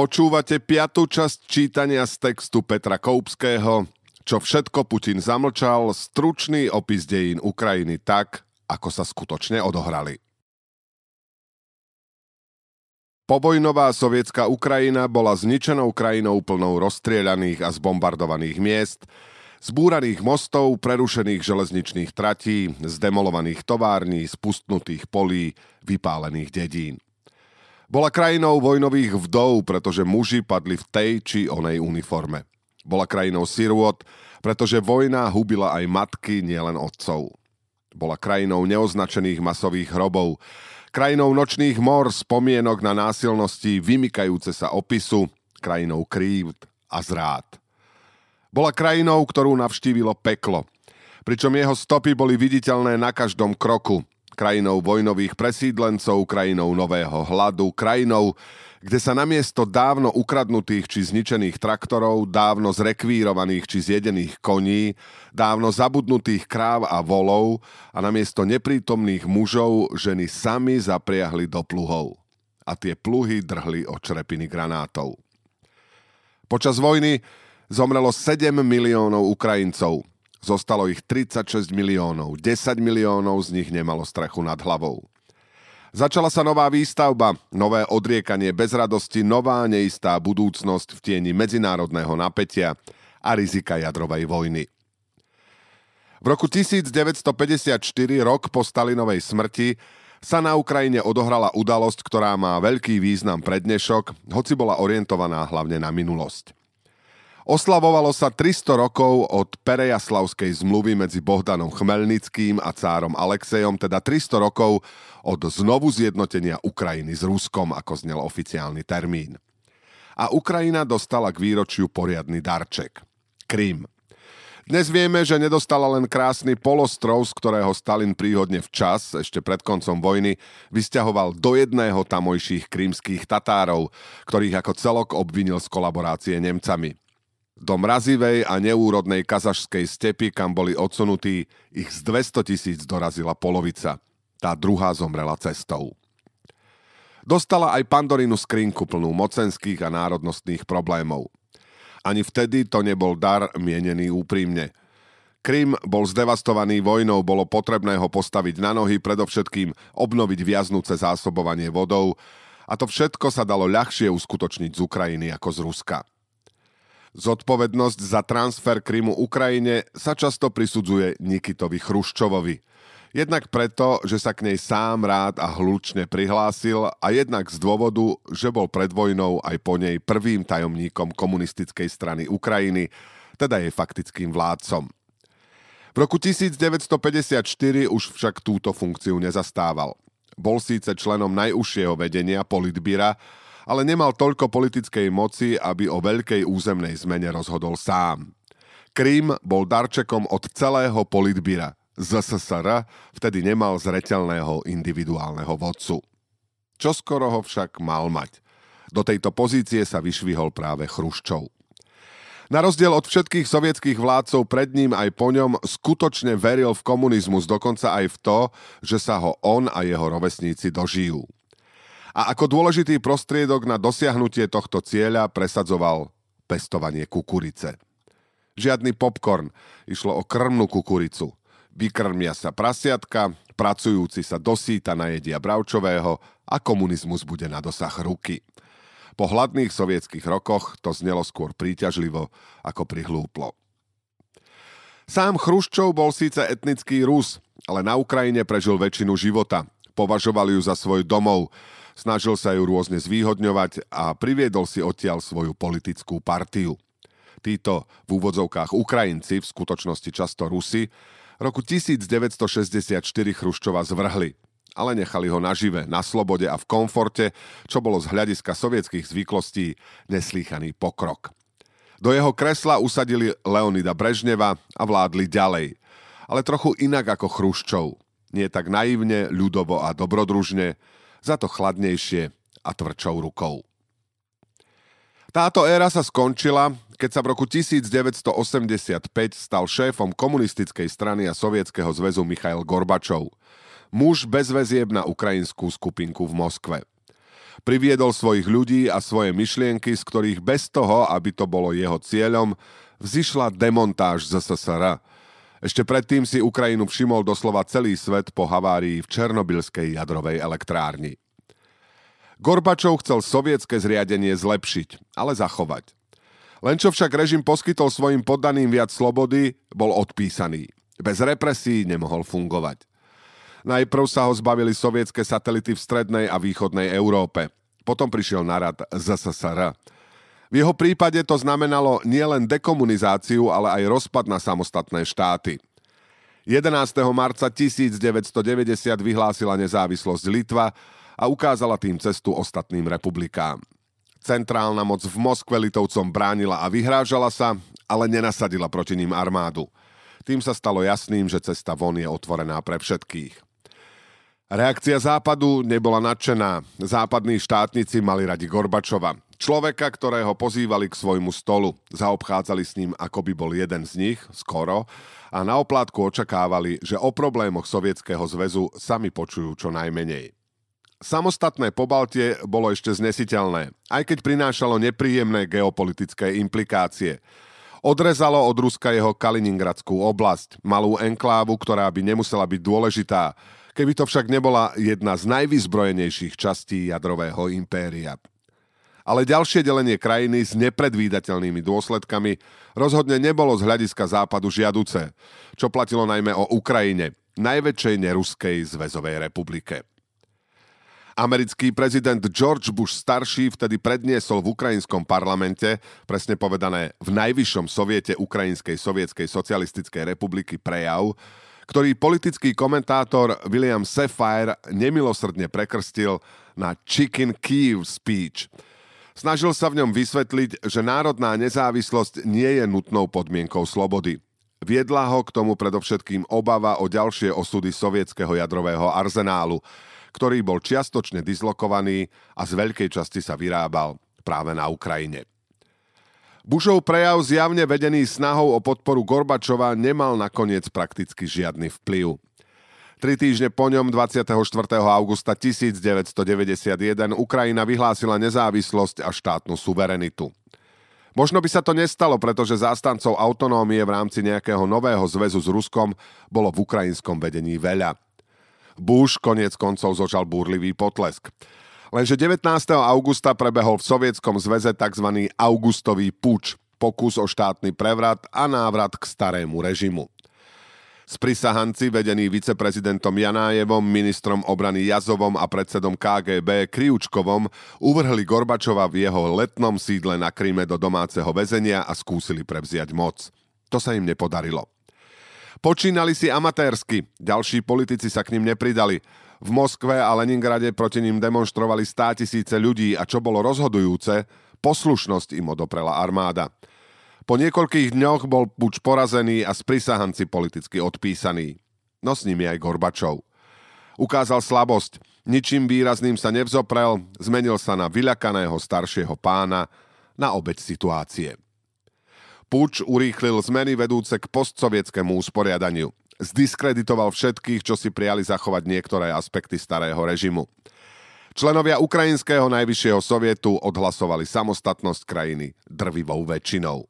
Počúvate 5. časť čítania z textu Petra Koupského Čo všetko Putin zamlčal, stručný opis dejín Ukrajiny tak, ako sa skutočne odohrali. Povojnová sovietská Ukrajina bola zničenou krajinou plnou rozstrieľaných a zbombardovaných miest, zbúraných mostov, prerušených železničných tratí, zdemolovaných tovární, spustnutých polí, vypálených dedín. Bola krajinou vojnových vdov, pretože muži padli v tej či onej uniforme. Bola krajinou sirôt, pretože vojna hubila aj matky, nielen otcov. Bola krajinou neoznačených masových hrobov, krajinou nočných mor, spomienok na násilnosti vymykajúce sa opisu, krajinou krívd a zrád. Bola krajinou, ktorú navštívilo peklo, pričom jeho stopy boli viditeľné na každom kroku. Krajinou vojnových presídlencov, krajinou nového hladu, krajinou, kde sa namiesto dávno ukradnutých či zničených traktorov, dávno zrekvírovaných či zjedených koní, dávno zabudnutých kráv a volov a namiesto neprítomných mužov ženy sami zapriahli do pluhov. A tie pluhy drhli o črepiny granátov. Počas vojny zomrelo 7 miliónov Ukrajincov. Zostalo ich 36 miliónov, 10 miliónov z nich nemalo strechu nad hlavou. Začala sa nová výstavba, nové odriekanie bez radosti, nová neistá budúcnosť v tieni medzinárodného napätia a rizika jadrovej vojny. V roku 1954, rok po Stalinovej smrti, sa na Ukrajine odohrala udalosť, ktorá má veľký význam pre dnešok, hoci bola orientovaná hlavne na minulosť. Oslavovalo sa 300 rokov od Perejaslavskej zmluvy medzi Bohdanom Chmelnickým a cárom Alexejom, teda 300 rokov od znovu zjednotenia Ukrajiny s Ruskom, ako znel oficiálny termín. A Ukrajina dostala k výročiu poriadny darček. Krym. Dnes vieme, že nedostala len krásny polostrov, z ktorého Stalin príhodne včas, ešte pred koncom vojny, vysťahoval do jedného tamojších krymských Tatárov, ktorých ako celok obvinil z kolaborácie Nemcami. Do mrazivej a neúrodnej kazašskej stepy, kam boli odsunutí, ich z 200 000 dorazila polovica. Tá druhá zomrela cestou. Dostala aj Pandorinu skrinku plnú mocenských a národnostných problémov. Ani vtedy to nebol dar mienený úprimne. Krym bol zdevastovaný vojnou, bolo potrebné ho postaviť na nohy, predovšetkým obnoviť viaznúce zásobovanie vodou, a to všetko sa dalo ľahšie uskutočniť z Ukrajiny ako z Ruska. Zodpovednosť za transfer Krymu Ukrajine sa často prisudzuje Nikitovi Chruščovovi. Jednak preto, že sa k nej sám rád a hlučne prihlásil a jednak z dôvodu, že bol pred vojnou aj po nej prvým tajomníkom komunistickej strany Ukrajiny, teda jej faktickým vládcom. V roku 1954 už však túto funkciu nezastával. Bol síce členom najúžšieho vedenia Politbyra, ale nemal toľko politickej moci, aby o veľkej územnej zmene rozhodol sám. Krym bol darčekom od celého Politbyra. ZSSR vtedy nemal zreteľného individuálneho vodcu. Čoskoro ho však mal mať. Do tejto pozície sa vyšvihol práve Chruščov. Na rozdiel od všetkých sovietských vládcov pred ním aj po ňom skutočne veril v komunizmus, dokonca aj v to, že sa ho on a jeho rovesníci dožijú. A ako dôležitý prostriedok na dosiahnutie tohto cieľa presadzoval pestovanie kukurice. Žiadny popcorn, išlo o krmnú kukuricu. Vykrmia sa prasiatka, pracujúci sa dosýta najedia bravčového a komunizmus bude na dosah ruky. Po hladných sovietských rokoch to znelo skôr príťažlivo ako prihlúplo. Sám Chruščov bol síce etnický Rus, ale na Ukrajine prežil väčšinu života. Považoval ju za svoj domov, snažil sa ju rôzne zvýhodňovať a priviedol si odtiaľ svoju politickú partiu. Títo v úvodzovkách Ukrajinci, v skutočnosti často Rusi, roku 1964 Chruščova zvrhli, ale nechali ho nažive, na slobode a v komforte, čo bolo z hľadiska sovietských zvyklostí neslýchaný pokrok. Do jeho kresla usadili Leonida Brežneva a vládli ďalej, ale trochu inak ako Chruščov. Nie tak naivne, ľudovo a dobrodružne, za to chladnejšie a tvrdšou rukou. Táto éra sa skončila, keď sa v roku 1985 stal šéfom komunistickej strany a Sovietskeho zväzu Michail Gorbačov, muž bez väzieb na ukrajinskú skupinku v Moskve. Priviedol svojich ľudí a svoje myšlienky, z ktorých bez toho, aby to bolo jeho cieľom, vzišla demontáž ZSSR. Ešte predtým si Ukrajinu všimol doslova celý svet po havárii v Černobylskej jadrovej elektrárni. Gorbačov chcel sovietske zriadenie zlepšiť, ale zachovať. Len čo však režim poskytol svojim poddaným viac slobody, bol odpísaný. Bez represí nemohol fungovať. Najprv sa ho zbavili sovietske satelity v strednej a východnej Európe. Potom prišiel na rad ZSSR. V jeho prípade to znamenalo nielen dekomunizáciu, ale aj rozpad na samostatné štáty. 11. marca 1990 vyhlásila nezávislosť Litva a ukázala tým cestu ostatným republikám. Centrálna moc v Moskve Litovcom bránila a vyhrážala sa, ale nenasadila proti ním armádu. Tým sa stalo jasným, že cesta von je otvorená pre všetkých. Reakcia Západu nebola nadšená. Západní štátnici mali radi Gorbačova. Človeka, ktorého pozývali k svojmu stolu. Zaobchádzali s ním, ako by bol jeden z nich, skoro, a na oplátku očakávali, že o problémoch Sovietskeho zväzu sami počujú čo najmenej. Samostatné Pobaltie bolo ešte znesiteľné, aj keď prinášalo nepríjemné geopolitické implikácie. Odrezalo od Ruska jeho Kaliningradskú oblasť, malú enklávu, ktorá by nemusela byť dôležitá, keby to však nebola jedna z najvyzbrojenejších častí jadrového impéria. Ale ďalšie delenie krajiny s nepredvídateľnými dôsledkami rozhodne nebolo z hľadiska Západu žiaduce, čo platilo najmä o Ukrajine, najväčšej neruskej zväzovej republike. Americký prezident George Bush starší vtedy predniesol v ukrajinskom parlamente, presne povedané v najvyššom soviete Ukrajinskej sovietskej socialistickej republiky prejav, ktorý politický komentátor William Safire nemilosrdne prekrstil na Chicken Kyiv speech. Snažil sa v ňom vysvetliť, že národná nezávislosť nie je nutnou podmienkou slobody. Viedla ho k tomu predovšetkým obava o ďalšie osudy sovietskeho jadrového arzenálu, ktorý bol čiastočne dislokovaný a z veľkej časti sa vyrábal práve na Ukrajine. Bushov prejav zjavne vedený snahou o podporu Gorbačova nemal nakoniec prakticky žiadny vplyv. 3 týždne po ňom, 24. augusta 1991, Ukrajina vyhlásila nezávislosť a štátnu suverenitu. Možno by sa to nestalo, pretože zástancov autonómie v rámci nejakého nového zväzu s Ruskom bolo v ukrajinskom vedení veľa. Bush koniec koncov zožal búrlivý potlesk. Lenže 19. augusta prebehol v Sovietskom zväze tzv. Augustový puč, pokus o štátny prevrat a návrat k starému režimu. Sprisahanci, vedení viceprezidentom Janájevom, ministrom obrany Jazovom a predsedom KGB Kriučkovom, uvrhli Gorbačova v jeho letnom sídle na Kryme do domáceho väzenia a skúsili prevziať moc. To sa im nepodarilo. Počínali si amatérsky, ďalší politici sa k ním nepridali. V Moskve a Leningrade proti ním demonštrovali 100 000 ľudí a čo bolo rozhodujúce, poslušnosť im odoprela armáda. Po niekoľkých dňoch bol puč porazený a sprisahanci politicky odpísaní. No s nimi aj Gorbačov. Ukázal slabosť, ničím výrazným sa nevzoprel, zmenil sa na vyľakaného staršieho pána, na obeť situácie. Puč urýchlil zmeny vedúce k postsovietskému usporiadaniu. Zdiskreditoval všetkých, čo si prijali zachovať niektoré aspekty starého režimu. Členovia Ukrajinského najvyššieho sovietu odhlasovali samostatnosť krajiny drvivou väčšinou.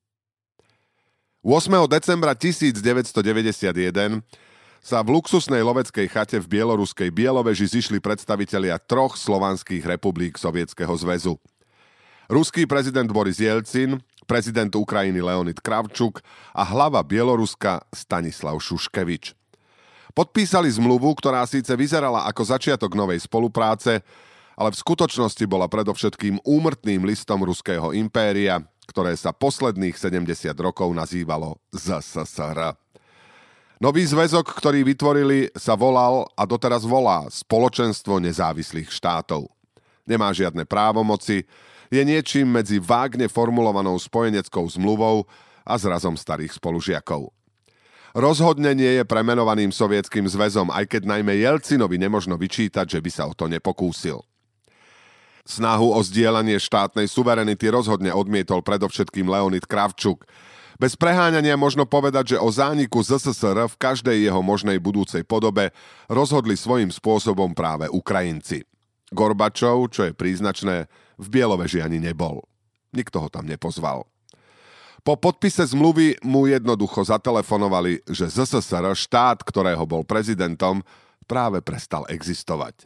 8. decembra 1991 sa v luxusnej loveckej chate v bieloruskej Bieloveži zišli predstavitelia 3 slovanských republik Sovietskeho zväzu. Ruský prezident Boris Jelcin, prezident Ukrajiny Leonid Kravčuk a hlava Bieloruska Stanislav Šuškevič. Podpísali zmluvu, ktorá síce vyzerala ako začiatok novej spolupráce, ale v skutočnosti bola predovšetkým úmrtným listom ruského impéria, ktoré sa posledných 70 rokov nazývalo ZSSR. Nový zväzok, ktorý vytvorili, sa volal a doteraz volá Spoločenstvo nezávislých štátov. Nemá žiadne právomoci, je niečím medzi vágne formulovanou spojeneckou zmluvou a zrazom starých spolužiakov. Rozhodne nie je premenovaným Sovietským zväzom, aj keď najmä Jelcinovi nemožno vyčítať, že by sa o to nepokúsil. Snahu o zdieľanie štátnej suverenity rozhodne odmietol predovšetkým Leonid Kravčuk. Bez preháňania možno povedať, že o zániku ZSSR v každej jeho možnej budúcej podobe rozhodli svojím spôsobom práve Ukrajinci. Gorbačov, čo je príznačné, v Bieloveži ani nebol. Nikto ho tam nepozval. Po podpise zmluvy mu jednoducho zatelefonovali, že ZSSR, štát, ktorého bol prezidentom, práve prestal existovať.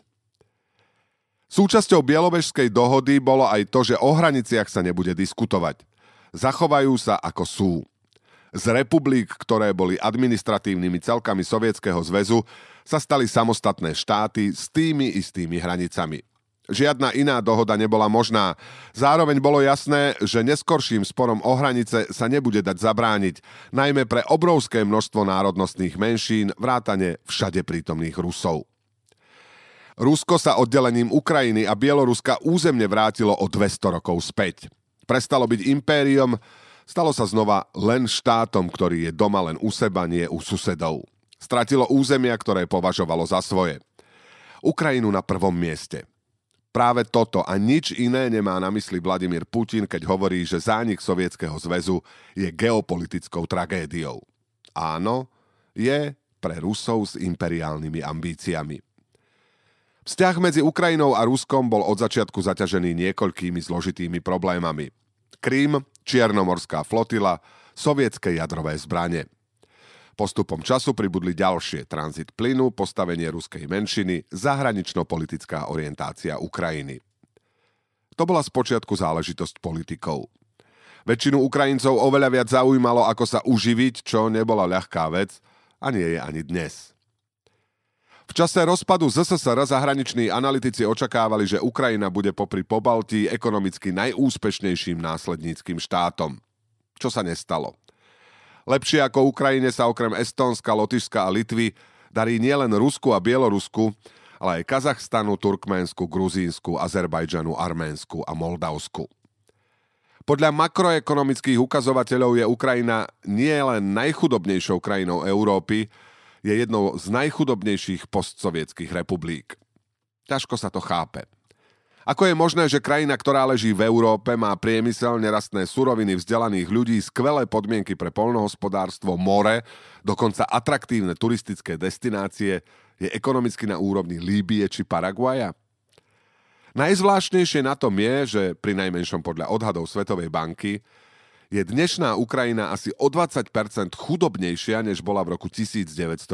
Súčasťou Bielovežskej dohody bolo aj to, že o hraniciach sa nebude diskutovať. Zachovajú sa ako sú. Z republik, ktoré boli administratívnymi celkami Sovietskeho zväzu, sa stali samostatné štáty s tými istými hranicami. Žiadna iná dohoda nebola možná. Zároveň bolo jasné, že neskorším sporom o hranice sa nebude dať zabrániť, najmä pre obrovské množstvo národnostných menšín, vrátane všade prítomných Rusov. Rusko sa oddelením Ukrajiny a Bieloruska územne vrátilo o 200 rokov späť. Prestalo byť impériom, stalo sa znova len štátom, ktorý je doma len u seba, nie u susedov. Stratilo územia, ktoré považovalo za svoje. Ukrajinu na prvom mieste. Práve toto a nič iné nemá na mysli Vladimír Putin, keď hovorí, že zánik Sovietskeho zväzu je geopolitickou tragédiou. Áno, je pre Rusov s imperiálnymi ambíciami. Vzťah medzi Ukrajinou a Ruskom bol od začiatku zaťažený niekoľkými zložitými problémami. Krím, Čiernomorská flotila, sovietske jadrové zbrane. Postupom času pribudli ďalšie: tranzit plynu, postavenie ruskej menšiny, zahranično-politická orientácia Ukrajiny. To bola spočiatku záležitosť politikov. Väčšinu Ukrajincov oveľa viac zaujímalo, ako sa uživiť, čo nebola ľahká vec a nie je ani dnes. V čase rozpadu ZSSR zahraniční analytici očakávali, že Ukrajina bude popri Pobaltí ekonomicky najúspešnejším následníckym štátom. Čo sa nestalo? Lepšie ako Ukrajine sa okrem Estónska, Lotyšska a Litvy darí nielen Rusku a Bielorusku, ale aj Kazachstanu, Turkménsku, Gruzínsku, Azerbajdžanu, Arménsku a Moldavsku. Podľa makroekonomických ukazovateľov je Ukrajina nie len najchudobnejšou krajinou Európy, je jednou z najchudobnejších postsovietskych republik. Ťažko sa to chápe. Ako je možné, že krajina, ktorá leží v Európe, má priemysel, nerastné suroviny, vzdelaných ľudí, skvelé podmienky pre poľnohospodárstvo, more, dokonca atraktívne turistické destinácie, je ekonomicky na úrovni Líbie či Paraguaja? Najzvláštnejšie na tom je, že pri najmenšom podľa odhadov Svetovej banky je dnešná Ukrajina asi o 20% chudobnejšia, než bola v roku 1990.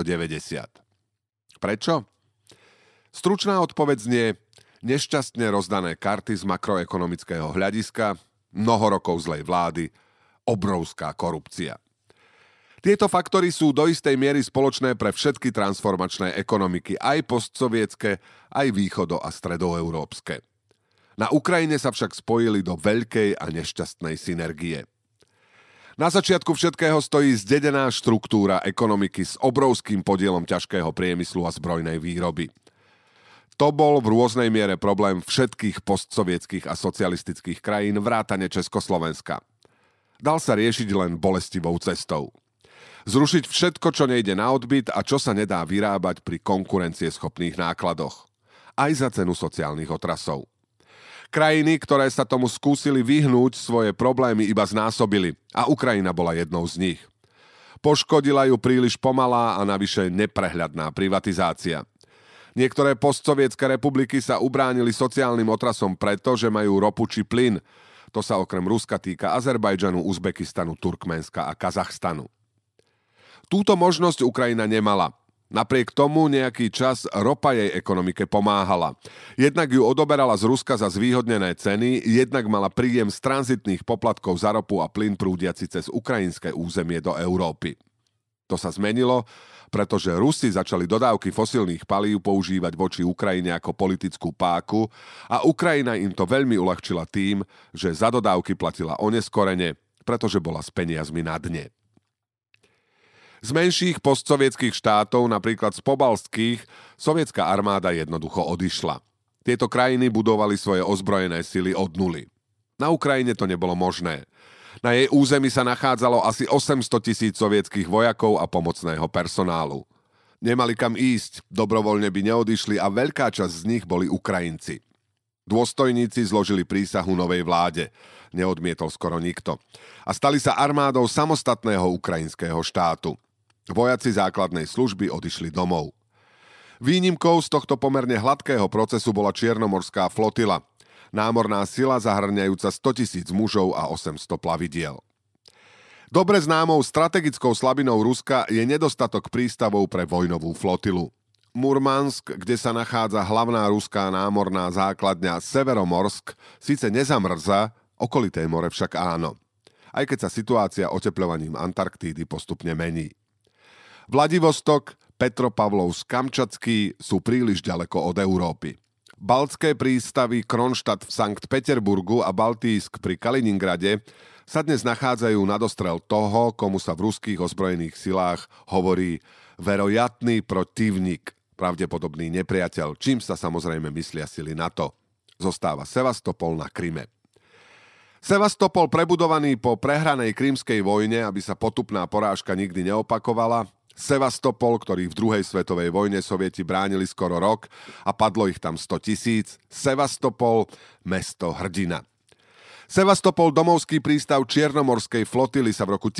Prečo? Stručná odpoveď znie: nešťastne rozdané karty z makroekonomického hľadiska, mnoho rokov zlej vlády, obrovská korupcia. Tieto faktory sú do istej miery spoločné pre všetky transformačné ekonomiky, aj postsovietske, aj východo- a stredoeurópske. Na Ukrajine sa však spojili do veľkej a nešťastnej synergie. Na začiatku všetkého stojí zdedená štruktúra ekonomiky s obrovským podielom ťažkého priemyslu a zbrojnej výroby. To bol v rôznej miere problém všetkých postsovietských a socialistických krajín vrátane Československa. Dal sa riešiť len bolestivou cestou. Zrušiť všetko, čo nejde na odbyt a čo sa nedá vyrábať pri konkurencieschopných nákladoch. Aj za cenu sociálnych otrasov. Krajiny, ktoré sa tomu skúsili vyhnúť, svoje problémy iba znásobili a Ukrajina bola jednou z nich. Poškodila ju príliš pomalá a navyše neprehľadná privatizácia. Niektoré postsovietske republiky sa ubránili sociálnym otrasom preto, že majú ropu či plyn. To sa okrem Ruska týka Azerbajdžanu, Uzbekistanu, Turkménska a Kazachstanu. Túto možnosť Ukrajina nemala. Napriek tomu nejaký čas ropa jej ekonomike pomáhala. Jednak ju odoberala z Ruska za zvýhodnené ceny, jednak mala príjem z tranzitných poplatkov za ropu a plyn prúdiaci cez ukrajinské územie do Európy. To sa zmenilo, pretože Rusi začali dodávky fosílnych palív používať voči Ukrajine ako politickú páku a Ukrajina im to veľmi uľahčila tým, že za dodávky platila oneskorene, pretože bola s peniazmi na dne. Z menších postsovietských štátov, napríklad z pobaltských, sovietská armáda jednoducho odišla. Tieto krajiny budovali svoje ozbrojené sily od nuly. Na Ukrajine to nebolo možné. Na jej území sa nachádzalo asi 800 000 sovietských vojakov a pomocného personálu. Nemali kam ísť, dobrovoľne by neodišli a veľká časť z nich boli Ukrajinci. Dôstojníci zložili prísahu novej vláde. Neodmietol skoro nikto. A stali sa armádou samostatného ukrajinského štátu. Vojaci základnej služby odišli domov. Výnimkou z tohto pomerne hladkého procesu bola čiernomorská flotila. Námorná sila zahrňajúca 100 000 mužov a 800 plavidiel. Dobre známou strategickou slabinou Ruska je nedostatok prístavov pre vojnovú flotilu. Murmansk, kde sa nachádza hlavná ruská námorná základňa Severomorsk, síce nezamrza, okolité more však áno. Aj keď sa situácia otepľovaním Antarktídy postupne mení. Vladivostok, Petropavlovsk-Kamčatský sú príliš ďaleko od Európy. Baltské prístavy Kronštat v Sankt Peterburgu a Baltísk pri Kaliningrade sa dnes nachádzajú na dostrel toho, komu sa v ruských ozbrojených silách hovorí verojatný protivník, pravdepodobný nepriateľ, čím sa samozrejme myslia sily NATO. Zostáva Sevastopol na Kryme. Sevastopol, prebudovaný po prehranej krymskej vojne, aby sa potupná porážka nikdy neopakovala. Sevastopol, ktorý v druhej svetovej vojne Sovieti bránili skoro rok a padlo ich tam 100 000. Sevastopol, mesto hrdina. Sevastopol, domovský prístav čiernomorskej flotily, sa v roku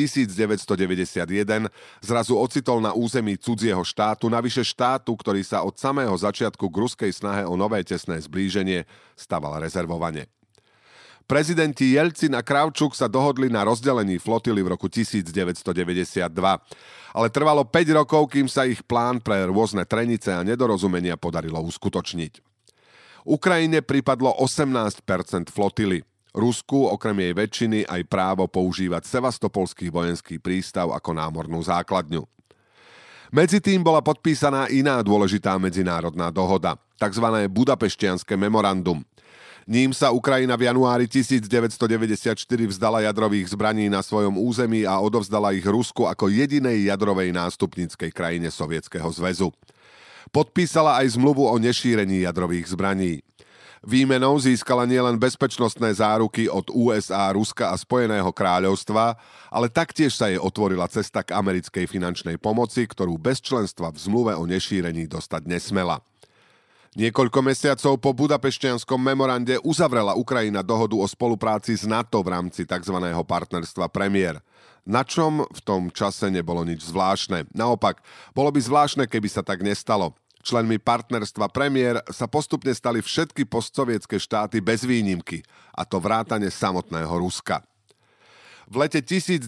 1991 zrazu ocitol na území cudzieho štátu, navyše štátu, ktorý sa od samého začiatku k ruskej snahe o nové tesné zblíženie staval rezervovane. Prezidenti Jelcin a Kravčuk sa dohodli na rozdelení flotily v roku 1992, ale trvalo 5 rokov, kým sa ich plán pre rôzne trenice a nedorozumenia podarilo uskutočniť. Ukrajine pripadlo 18% flotily. Rusku okrem jej väčšiny aj právo používať sevastopolský vojenský prístav ako námornú základňu. Medzi tým bola podpísaná iná dôležitá medzinárodná dohoda, tzv. Budapešťanské memorandum. Ním sa Ukrajina v januári 1994 vzdala jadrových zbraní na svojom území a odovzdala ich Rusku ako jedinej jadrovej nástupníckej krajine Sovietskeho zväzu. Podpísala aj zmluvu o nešírení jadrových zbraní. Výmenou získala nielen bezpečnostné záruky od USA, Ruska a Spojeného kráľovstva, ale taktiež sa jej otvorila cesta k americkej finančnej pomoci, ktorú bez členstva v zmluve o nešírení dostať nesmela. Niekoľko mesiacov po Budapešťanskom memorande uzavrela Ukrajina dohodu o spolupráci s NATO v rámci tzv. Partnerstva premiér. Na čom v tom čase nebolo nič zvláštne. Naopak, bolo by zvláštne, keby sa tak nestalo. Členmi partnerstva premiér sa postupne stali všetky postsovietske štáty bez výnimky, a to vrátane samotného Ruska. V lete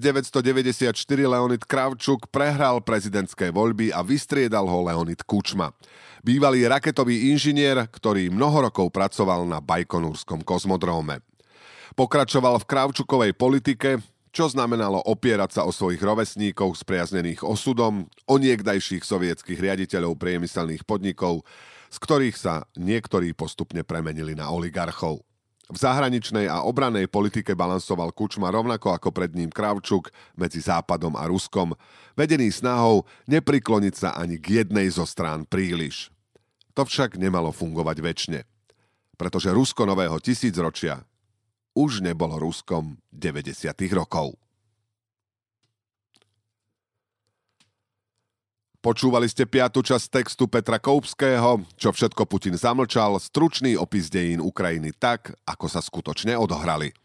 1994 Leonid Kravčuk prehral prezidentské voľby a vystriedal ho Leonid Kučma, bývalý raketový inžinier, ktorý mnoho rokov pracoval na Bajkonúrskom kozmodróme. Pokračoval v Kravčukovej politike, čo znamenalo opierať sa o svojich rovesníkov spriaznených osudom, o niekdajších sovietských riaditeľov priemyselných podnikov, z ktorých sa niektorí postupne premenili na oligarchov. V zahraničnej a obrannej politike balansoval Kučma rovnako ako pred ním Kravčuk medzi Západom a Ruskom, vedený snahou neprikloniť sa ani k jednej zo strán príliš. To však nemalo fungovať večne, pretože Rusko nového tisícročia už nebolo Ruskom 90. rokov. Počúvali ste 5. časť textu Petra Koupského, Čo všetko Putin zamlčal, stručný opis dejín Ukrajiny tak, ako sa skutočne odohrali.